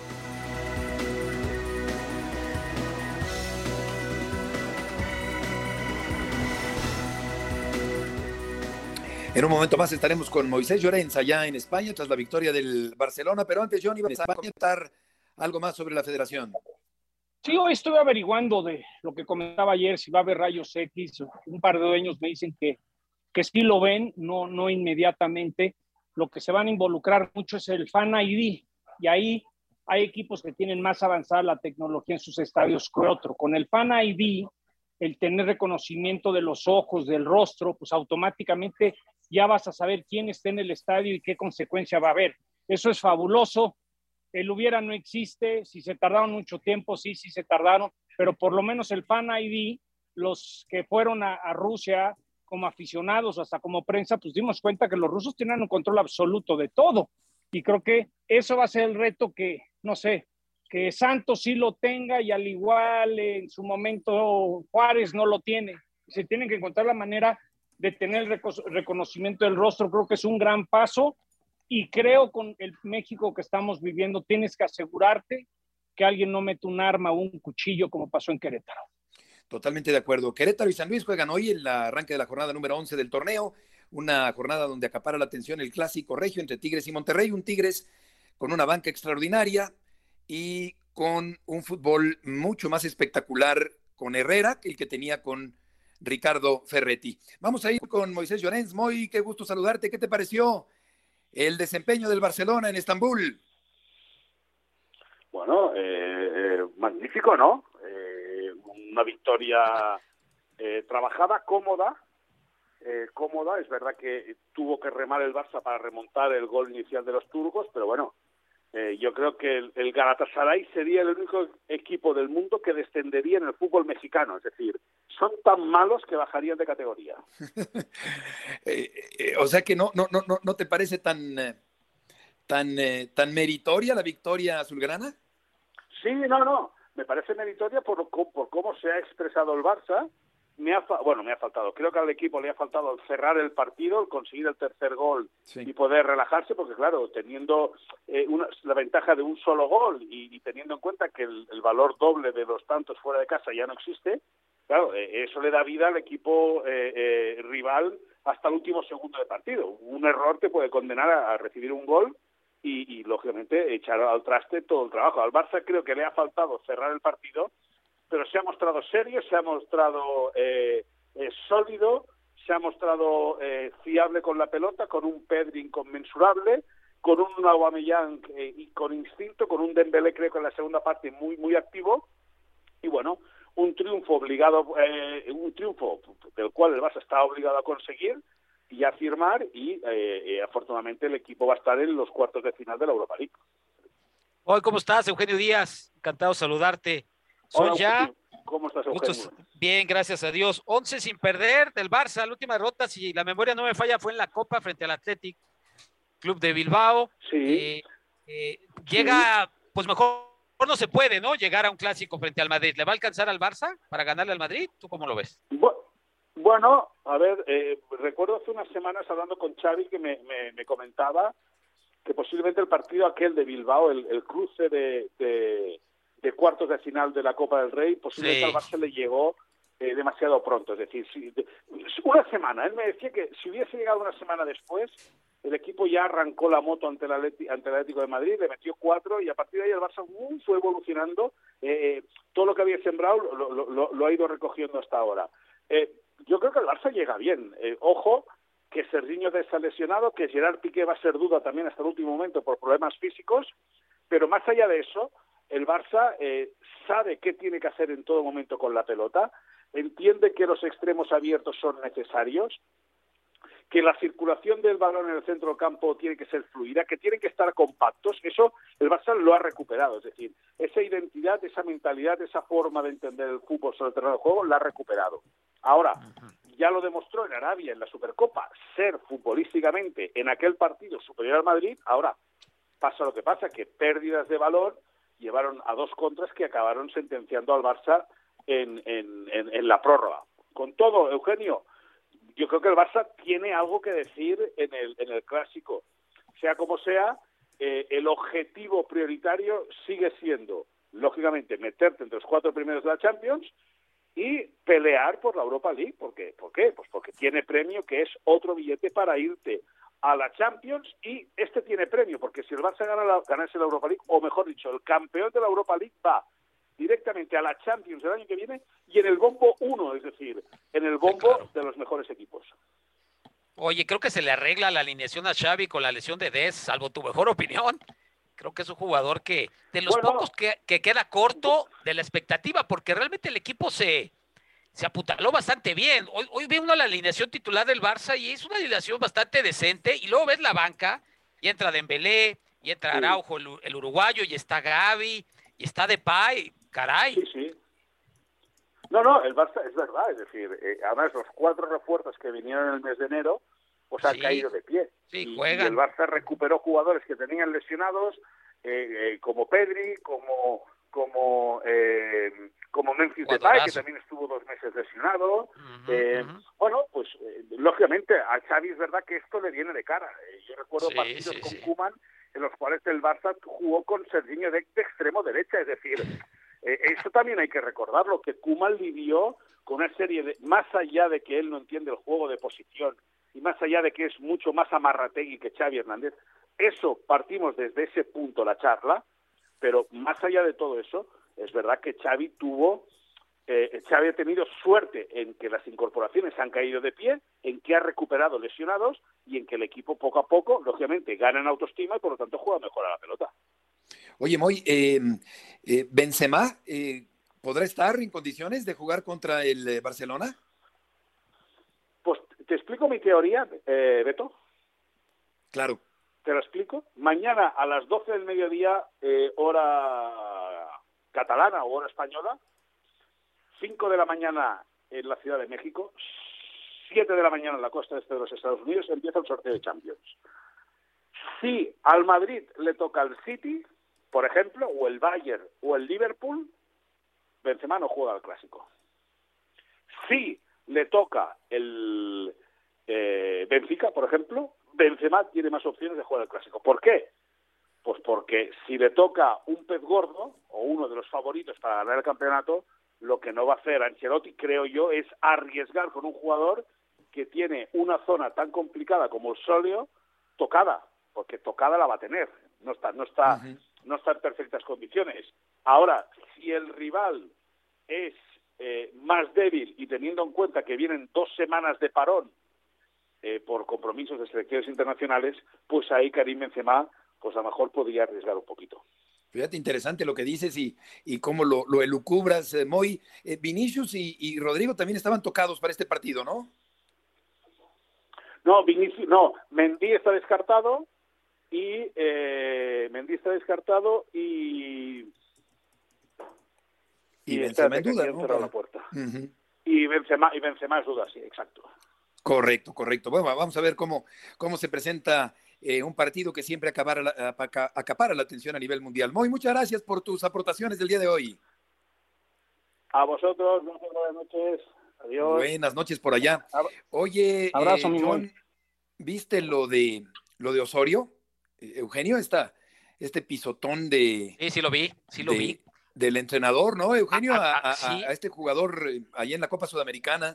En un momento más estaremos con Moisés Llorens allá en España tras la victoria del Barcelona, pero antes, John, iba a comentar algo más sobre la federación. Sí, hoy estuve averiguando de lo que comentaba ayer, si va a haber rayos X. Un par de dueños me dicen que, que sí lo ven, no, no inmediatamente. Lo que se van a involucrar mucho es el Fan I D, y ahí hay equipos que tienen más avanzada la tecnología en sus estadios que otro. Con el Fan I D, el tener reconocimiento de los ojos, del rostro, pues automáticamente ya vas a saber quién está en el estadio y qué consecuencia va a haber. Eso es fabuloso. El hubiera no existe, si se tardaron mucho tiempo, sí, sí se tardaron, pero por lo menos el Fan I D, los que fueron a, a Rusia como aficionados o hasta como prensa, pues dimos cuenta que los rusos tienen un control absoluto de todo, y creo que eso va a ser el reto que, no sé, que Santos sí lo tenga y al igual en su momento Juárez no lo tiene. Se tienen que encontrar la manera de tener el reco- reconocimiento del rostro. Creo que es un gran paso. Y creo con el México que estamos viviendo, tienes que asegurarte que alguien no mete un arma o un cuchillo como pasó en Querétaro. Totalmente de acuerdo. Querétaro y San Luis juegan hoy en el arranque de la jornada número once del torneo, una jornada donde acapara la atención el clásico regio entre Tigres y Monterrey, un Tigres con una banca extraordinaria y con un fútbol mucho más espectacular con Herrera que el que tenía con Ricardo Ferretti. Vamos a ir con Moisés Llorens. Moy, qué gusto saludarte. ¿Qué te pareció el desempeño del Barcelona en Estambul? Bueno, eh, eh, magnífico, ¿no? Eh, un una victoria eh, trabajada, cómoda, eh, cómoda. Es verdad que tuvo que remar el Barça para remontar el gol inicial de los turcos, pero bueno, eh, yo creo que el, el Galatasaray sería el único equipo del mundo que descendería en el fútbol mexicano, es decir, son tan malos que bajarían de categoría. eh, eh, o sea que no, no, no, no te parece tan, eh, tan, eh, tan meritoria la victoria azulgrana. Sí, no, no, me parece meritoria por, por cómo se ha expresado el Barça. Me ha, bueno, me ha faltado, creo que al equipo le ha faltado el cerrar el partido, el conseguir el tercer gol sí. y poder relajarse, porque claro, teniendo eh, una, la ventaja de un solo gol y, y teniendo en cuenta que el, el valor doble de los tantos fuera de casa ya no existe, claro, eh, eso le da vida al equipo eh, eh, rival hasta el último segundo de partido. Un error te puede condenar a, a recibir un gol y, y, lógicamente, echar al traste todo el trabajo. Al Barça creo que le ha faltado cerrar el partido, pero se ha mostrado serio, se ha mostrado eh, eh, sólido, se ha mostrado eh, fiable con la pelota, con un Pedri inconmensurable, con un Aubameyang eh, y con instinto, con un Dembélé creo que en la segunda parte muy muy activo, y bueno, un triunfo obligado, eh, un triunfo del cual el Barça está obligado a conseguir y a firmar, y eh, eh, afortunadamente el equipo va a estar en los cuartos de final de la Europa League. Hoy, ¿cómo estás, Eugenio Díaz? Encantado de saludarte. Son Hola, ya... ¿Cómo estás, Eugenio? Gustos... Bien, gracias a Dios. once sin perder del Barça. La última derrota, si la memoria no me falla, fue en la Copa frente al Athletic Club de Bilbao. Sí. Eh, eh, llega, sí. pues mejor no se puede, ¿no? Llegar a un clásico frente al Madrid. ¿Le va a alcanzar al Barça para ganarle al Madrid? ¿Tú cómo lo ves? Bueno, a ver, eh, recuerdo hace unas semanas hablando con Xavi que me, me, me comentaba que posiblemente el partido aquel de Bilbao, el, el cruce de... de de cuartos de final de la Copa del Rey, posiblemente sí. al Barça le llegó eh, demasiado pronto, es decir, si, de, una semana, él me decía que si hubiese llegado una semana después, el equipo ya arrancó la moto ante el, Atleti, ante el Atlético de Madrid, le metió cuatro, y a partir de ahí el Barça uh, fue evolucionando, eh, todo lo que había sembrado lo, lo, lo, lo ha ido recogiendo hasta ahora. Eh, yo creo que el Barça llega bien, eh, ojo, que Serginho está lesionado, que Gerard Piqué va a ser duda también hasta el último momento por problemas físicos, pero más allá de eso, el Barça eh, sabe qué tiene que hacer en todo momento con la pelota, entiende que los extremos abiertos son necesarios, que la circulación del balón en el centro del campo tiene que ser fluida, que tienen que estar compactos. Eso el Barça lo ha recuperado, es decir, esa identidad, esa mentalidad, esa forma de entender el fútbol sobre el terreno de juego la ha recuperado. Ahora, ya lo demostró en Arabia, en la Supercopa, ser futbolísticamente en aquel partido superior al Madrid. Ahora pasa lo que pasa, que pérdidas de balón llevaron a dos contras que acabaron sentenciando al Barça en, en, en, en la prórroga. Con todo, Eugenio, yo creo que el Barça tiene algo que decir en el, en el Clásico. Sea como sea, eh, el objetivo prioritario sigue siendo, lógicamente, meterte entre los cuatro primeros de la Champions y pelear por la Europa League. ¿Por qué? ¿Por qué? Pues porque tiene premio, que es otro billete para irte a la Champions, y este tiene premio, porque si el Barça gana la, ganase la Europa League, o mejor dicho, el campeón de la Europa League va directamente a la Champions el año que viene y en el bombo uno, es decir, en el bombo sí, claro. de los mejores equipos. Oye, creo que se le arregla la alineación a Xavi con la lesión de Dest, salvo tu mejor opinión. Creo que es un jugador que, de los bueno, pocos que, que queda corto de la expectativa, porque realmente el equipo se... se aputaló bastante bien. Hoy, hoy ve uno la alineación titular del Barça y es una alineación bastante decente, y luego ves la banca y entra Dembélé, y entra Araujo, el, el uruguayo, y está Gavi, y está Depay, caray. Sí, sí. No, no, el Barça es verdad, es decir, eh, además los cuatro refuerzos que vinieron en el mes de enero, pues han sí. caído de pie. Sí, y, juegan. y el Barça recuperó jugadores que tenían lesionados, eh, eh, como Pedri, como... como eh, como Memphis Depay, que también estuvo dos meses lesionado. Uh-huh, eh, uh-huh. Bueno, pues eh, lógicamente a Xavi es verdad que esto le viene de cara. Eh, yo recuerdo sí, partidos sí, con sí. Koeman en los cuales el Barça jugó con Serginho de, de extremo derecha, es decir, eh, eso también hay que recordarlo, que Koeman lidió con una serie de, más allá de que él no entiende el juego de posición y más allá de que es mucho más amarrategui que Xavi Hernández, eso partimos desde ese punto la charla, pero más allá de todo eso, es verdad que Xavi tuvo, eh, Xavi ha tenido suerte en que las incorporaciones han caído de pie, en que ha recuperado lesionados y en que el equipo poco a poco, lógicamente, gana en autoestima y por lo tanto juega mejor a la pelota. Oye, Moy, eh, eh, Benzema, eh, ¿podrá estar en condiciones de jugar contra el eh, Barcelona? Pues te explico mi teoría, eh, Beto. Claro. Te lo explico. Mañana a las doce del mediodía, eh, hora catalana o hora española, cinco de la mañana en la Ciudad de México, siete de la mañana en la costa este de los Estados Unidos, empieza el sorteo de Champions. Si al Madrid le toca el City, por ejemplo, o el Bayern o el Liverpool, Benzema no juega al Clásico. Si le toca el eh, Benfica, por ejemplo, Benzema tiene más opciones de jugar al Clásico. ¿Por qué? Pues porque si le toca un pez gordo, o uno de los favoritos para ganar el campeonato, lo que no va a hacer Ancelotti, creo yo, es arriesgar con un jugador que tiene una zona tan complicada como el sóleo tocada, porque tocada la va a tener, no está, no está, uh-huh. no está en perfectas condiciones. Ahora, si el rival es eh, más débil y teniendo en cuenta que vienen dos semanas de parón eh, por compromisos de selecciones internacionales, pues ahí Karim Benzema, pues a lo mejor podría arriesgar un poquito. Fíjate, interesante lo que dices y, y cómo lo, lo elucubras, eh, Moy. Eh, Vinicius y, y Rodrigo también estaban tocados para este partido, ¿no? No, Vinicius, no, Mendy está descartado y eh, Mendy está descartado y y, y Benzema en duda, ¿no? Para... la puerta. Uh-huh. Y Benzema y Benzema es duda, sí, exacto. Correcto, correcto. Bueno, vamos a ver cómo cómo se presenta eh, un partido que siempre acapara la, acapara la atención a nivel mundial. Moy, muchas gracias por tus aportaciones del día de hoy. A vosotros, buenas noches. Adiós. Buenas noches por allá. Oye, abrazo, eh, mi John, ¿viste lo de lo de Osorio? Eugenio, esta, este pisotón de... Sí, sí lo vi, sí lo de, vi. Del entrenador, ¿no, Eugenio? Ah, a, ah, a, sí. a este jugador allá en la Copa Sudamericana.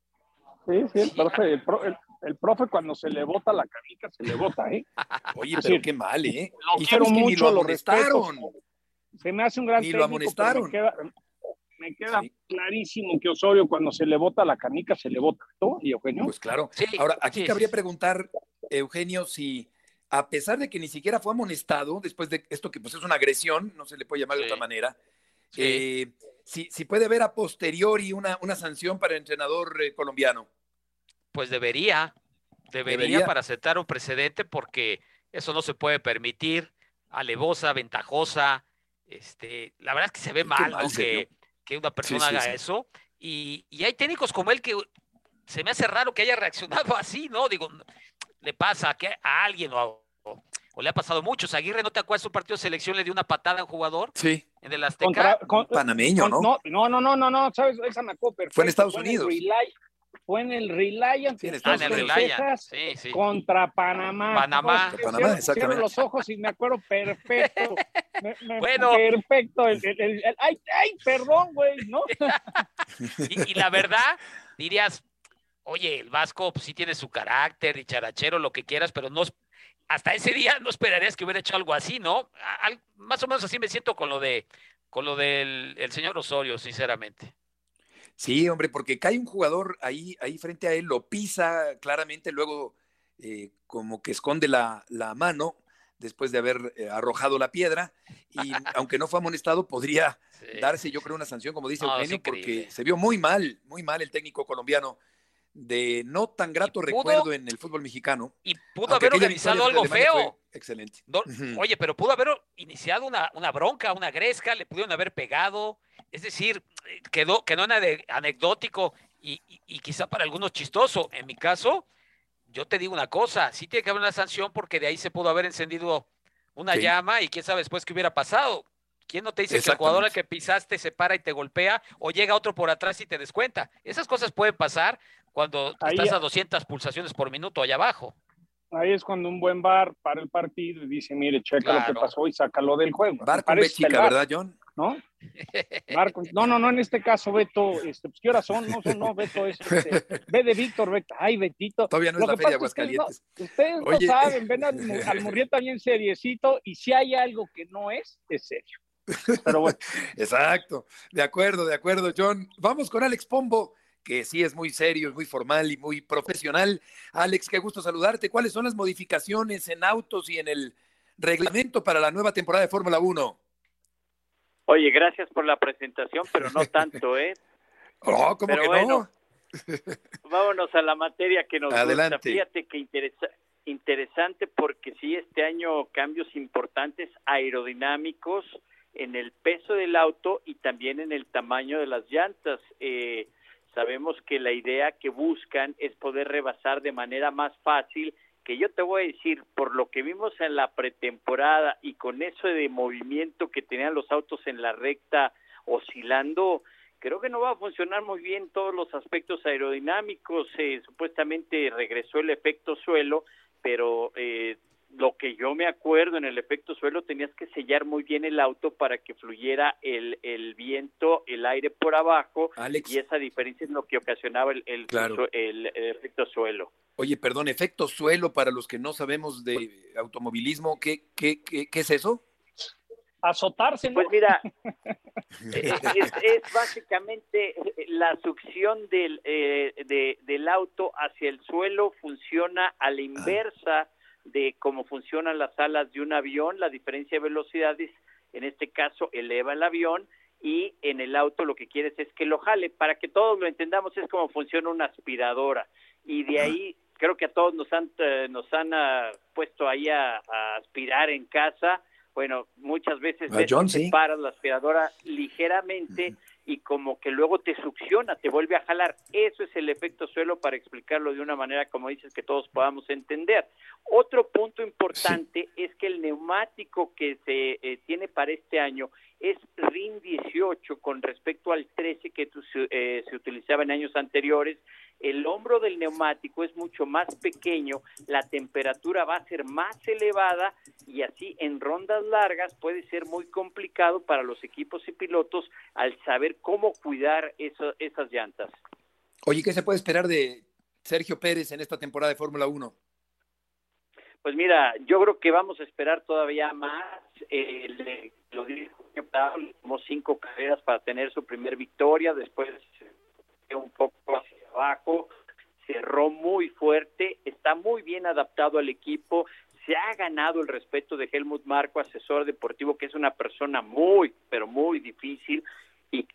Sí, sí, el profe, el, pro, el, el profe cuando se le bota la canica, se le bota, ¿eh? Oye, es pero decir, qué mal, ¿eh? Lo y quiero sabes que mucho, ni lo lo amonestaron. respeto. Se me hace un gran ni técnico, lo amonestaron. Me queda, me queda sí. clarísimo que Osorio cuando se le bota la canica, se le bota, ¿no? ¿Y Eugenio? Pues claro. Sí, Ahora, aquí sí, cabría sí. preguntar, Eugenio, si a pesar de que ni siquiera fue amonestado, después de esto que pues es una agresión, no se le puede llamar Sí. de otra manera, Sí. eh, si, si puede haber a posteriori una, una sanción para el entrenador eh, colombiano. Pues debería, debería, Debería. para sentar un precedente, porque eso no se puede permitir, alevosa, ventajosa, este, la verdad es que se ve Qué mal, mal ¿no? se vio. Que, que una persona Sí, sí, haga sí. eso, y, y hay técnicos como él que se me hace raro que haya reaccionado así, ¿no? Digo, le pasa a, que a alguien o, a- o, o le ha pasado a muchos. Aguirre, ¿no te acuerdas? Un partido de selección le dio una patada a un jugador Sí, en el Azteca. Contra, con, panameño, con, ¿no? No, no, no, no, no, ¿sabes? Esa me acuerdo perfecto. Fue en Estados fue Unidos. En el Relay, fue en el Reliant, Sí, en Ah, Estados en el Unidos. Reliant. Texas, Sí, sí. contra Panamá. Panamá. No, Panamá, cierro, exactamente. cierro los ojos y me acuerdo perfecto. Me, me, Bueno. Perfecto. El, el, el, el, ay, ay, perdón, güey, ¿no? Y, y la verdad, dirías, oye, el Vasco pues, sí tiene su carácter, dicharachero, lo que quieras, pero no, hasta ese día no esperarías que hubiera hecho algo así, ¿no? Al, más o menos así me siento con lo de con lo del el señor Osorio, sinceramente. Sí, hombre, porque cae un jugador ahí, ahí frente a él, lo pisa claramente, luego eh, como que esconde la, la mano después de haber eh, arrojado la piedra, y aunque no fue amonestado, podría Sí. darse, yo creo, una sanción, como dice No, es Eugenio, increíble. porque se vio muy mal, muy mal el técnico colombiano, de no tan grato Y pudo- recuerdo en el fútbol mexicano. Y pudo aunque haber aquella organizado victoria algo frente a Alemania feo. fue excelente. No, Ujú. Oye, pero pudo haber iniciado una, una bronca, una gresca, le pudieron haber pegado, es decir, quedó, quedó ane- anecdótico y, y, y quizá para algunos chistoso. En mi caso, yo te digo una cosa, sí tiene que haber una sanción porque de ahí se pudo haber encendido una Sí. llama y quién sabe después qué hubiera pasado. ¿Quién no te dice que el jugador al que pisaste se para y te golpea o llega otro por atrás y te descuenta? Esas cosas pueden pasar cuando Ahí- estás a doscientas pulsaciones por minuto allá abajo. Ahí es cuando un buen VAR para el partido y dice, mire, checa lo Claro. que pasó y sácalo del juego. Bar con Parece B chica, el VAR, ¿verdad, John? ¿no? VAR con- no, no, no, en este caso, Beto, este, pues, ¿qué horas son? No, son, no, Beto es, este, ve de Víctor, Beto, ay, Betito. Todavía no es Lo la que feria de pasa es que Aguascalientes. no- ustedes no Oye. saben, ven al, Mu- al Murrieta bien seriecito y si hay algo que no es, es serio. Pero bueno, Exacto, de acuerdo, de acuerdo, John. Vamos con Alex Pombo, que sí es muy serio, es muy formal y muy profesional. Alex, qué gusto saludarte. ¿Cuáles son las modificaciones en autos y en el reglamento para la nueva temporada de Fórmula uno? Oye, gracias por la presentación, pero no tanto, ¿eh? Oh, ¿cómo pero que bueno, no? Vámonos a la materia que nos Adelante. gusta. Fíjate que interesa, interesante porque sí, este año cambios importantes aerodinámicos en el peso del auto y también en el tamaño de las llantas. Eh, sabemos que la idea que buscan es poder rebasar de manera más fácil, que yo te voy a decir, por lo que vimos en la pretemporada y con eso de movimiento que tenían los autos en la recta oscilando, creo que no va a funcionar muy bien todos los aspectos aerodinámicos. Eh, supuestamente regresó el efecto suelo, pero eh, lo que yo me acuerdo, en el efecto suelo tenías que sellar muy bien el auto para que fluyera el, el viento, el aire por abajo, Alex. Y esa diferencia es lo que ocasionaba el, el, Claro. el, el efecto suelo. Oye, perdón, efecto suelo, para los que no sabemos de automovilismo, ¿qué, qué, qué, qué es eso? Azotarse, ¿no? Pues mira, es, es, es básicamente la succión del, eh, de, del auto hacia el suelo, funciona a la inversa de cómo funcionan las alas de un avión. La diferencia de velocidades, en este caso, eleva el avión, y en el auto lo que quieres es que lo jale. Para que todos lo entendamos, es como funciona una aspiradora, y de ahí creo que a todos nos han, eh, nos han uh, puesto ahí a, a aspirar en casa. Bueno, muchas veces A John, te sí. paras la aspiradora ligeramente uh-huh. y como que luego te succiona, te vuelve a jalar. Eso es el efecto suelo, para explicarlo de una manera, como dices, que todos podamos entender. Otro punto importante sí. es que el neumático que se eh, tiene para este año es R I N dieciocho con respecto al trece que tu, eh, se utilizaba en años anteriores. El hombro del neumático es mucho más pequeño, la temperatura va a ser más elevada, y así en rondas largas puede ser muy complicado para los equipos y pilotos al saber cómo cuidar eso, esas llantas. Oye, ¿qué se puede esperar de Sergio Pérez en esta temporada de Fórmula uno? Pues mira, yo creo que vamos a esperar todavía más. Eh, le, lo dijo que tomó cinco carreras para tener su primer victoria, después un poco hacia abajo, cerró muy fuerte, está muy bien adaptado al equipo, se ha ganado el respeto de Helmut Marko, asesor deportivo, que es una persona muy, pero muy difícil, y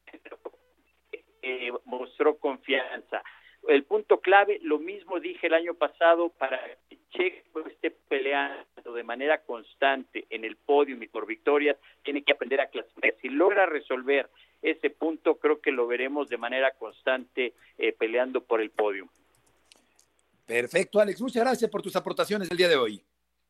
eh, mostró confianza. El punto clave, lo mismo dije el año pasado, para que Checo esté peleando de manera constante en el podio y por victorias, tiene que aprender a clasificar. Si logra resolver ese punto, creo que lo veremos de manera constante eh, peleando por el podio. Perfecto, Alex, muchas gracias por tus aportaciones el día de hoy.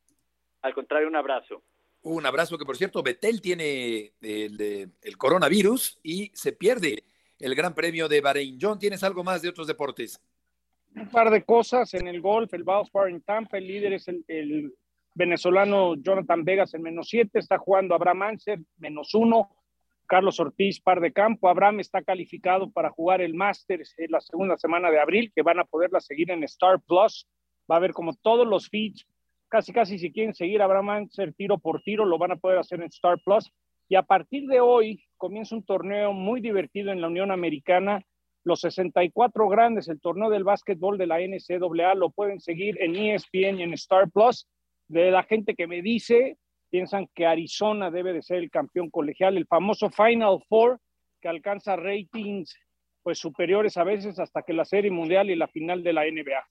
Al contrario, un abrazo. Un abrazo, que por cierto, Vettel tiene el, el coronavirus y se pierde el Gran Premio de Bahrein. John, ¿tienes algo más de otros deportes? Un par de cosas en el golf. El Valspar en Tampa, el líder es el, el venezolano Jonathan Vegas en menos siete, está jugando Abraham Ancer, menos uno. Carlos Ortiz, par de campo. Abraham está calificado para jugar el Masters en la segunda semana de abril, que van a poderla seguir en Star Plus. Va a haber como todos los feeds, casi casi si quieren seguir a Abraham Ancer tiro por tiro, lo van a poder hacer en Star Plus. Y a partir de hoy comienza un torneo muy divertido en la Unión Americana, los sesenta y cuatro grandes, el torneo del básquetbol de la N C A A, lo pueden seguir en E S P N y en Star Plus. De la gente que me dice, piensan que Arizona debe de ser el campeón colegial, el famoso Final Four, que alcanza ratings pues superiores a veces hasta que la Serie Mundial y la final de la N B A.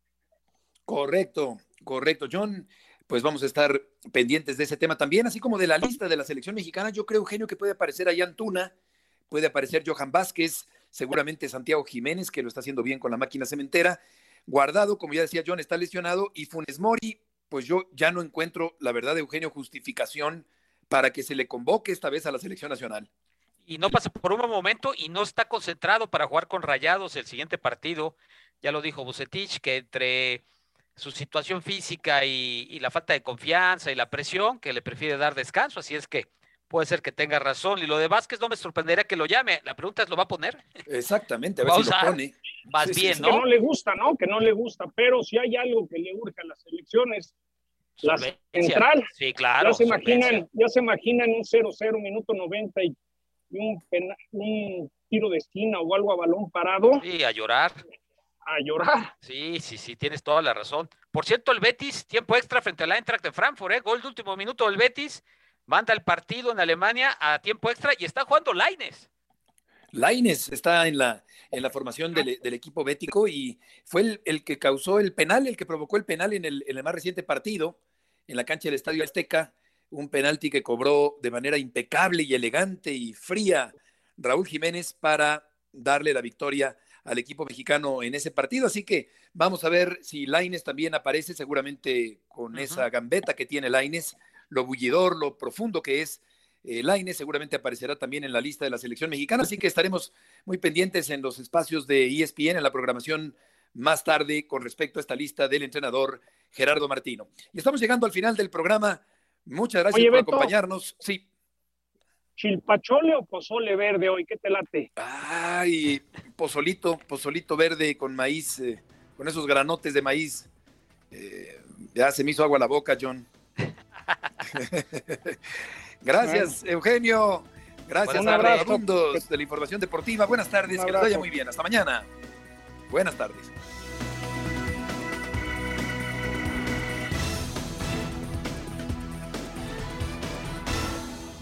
Correcto, correcto, John. Pues vamos a estar pendientes de ese tema también, así como de la lista de la selección mexicana. Yo creo, Eugenio, que puede aparecer allá Antuna, puede aparecer Johan Vázquez, seguramente Santiago Jiménez, que lo está haciendo bien con la máquina cementera. Guardado, como ya decía John, está lesionado, y Funes Mori, pues yo ya no encuentro, la verdad, Eugenio, justificación para que se le convoque esta vez a la selección nacional. Y no pasa por un buen momento y no está concentrado para jugar con Rayados el siguiente partido. Ya lo dijo Vucetich, que entre su situación física y, y la falta de confianza y la presión, que le prefiere dar descanso, así es que puede ser que tenga razón. Y lo de Vázquez no me sorprendería que lo llame. La pregunta es, ¿lo va a poner? Exactamente, a ver si lo pone. Vas sí, bien, sí, ¿no? Que no le gusta, ¿no? Que no le gusta, pero si hay algo que le urge a las selecciones, la central. Sí, claro. Ya se imaginan, ya se imaginan un cero cero, minuto noventa y un, pena, un tiro de esquina o algo a balón parado. Sí, a llorar. A llorar. Sí, sí, sí, tienes toda la razón. Por cierto, el Betis, tiempo extra frente al Eintracht de Frankfurt, ¿eh? Gol de último minuto del Betis. manda el partido en Alemania a tiempo extra y está jugando Lainez. Lainez está en la, en la formación del, del equipo bético y fue el, el que causó el penal, el que provocó el penal en el, en el más reciente partido, en la cancha del Estadio Azteca, un penalti que cobró de manera impecable y elegante y fría Raúl Jiménez para darle la victoria al equipo mexicano en ese partido. Así que vamos a ver si Lainez también aparece, seguramente con uh-huh. esa gambeta que tiene Lainez, lo bullidor, lo profundo que es eh, Lainez, seguramente aparecerá también en la lista de la selección mexicana. Así que estaremos muy pendientes en los espacios de E S P N, en la programación más tarde con respecto a esta lista del entrenador Gerardo Martino. Y estamos llegando al final del programa. Muchas gracias Oye, por Beto, acompañarnos. Sí. ¿Chilpachole o pozole verde hoy? ¿Qué te late? Ay, pozolito, pozolito verde con maíz, eh, con esos granotes de maíz. Eh, ya se me hizo agua la boca, John. Gracias, bueno. Eugenio. Gracias a Vagabundos de la Información Deportiva. Buenas tardes, que les vaya muy bien. Hasta mañana. Buenas tardes.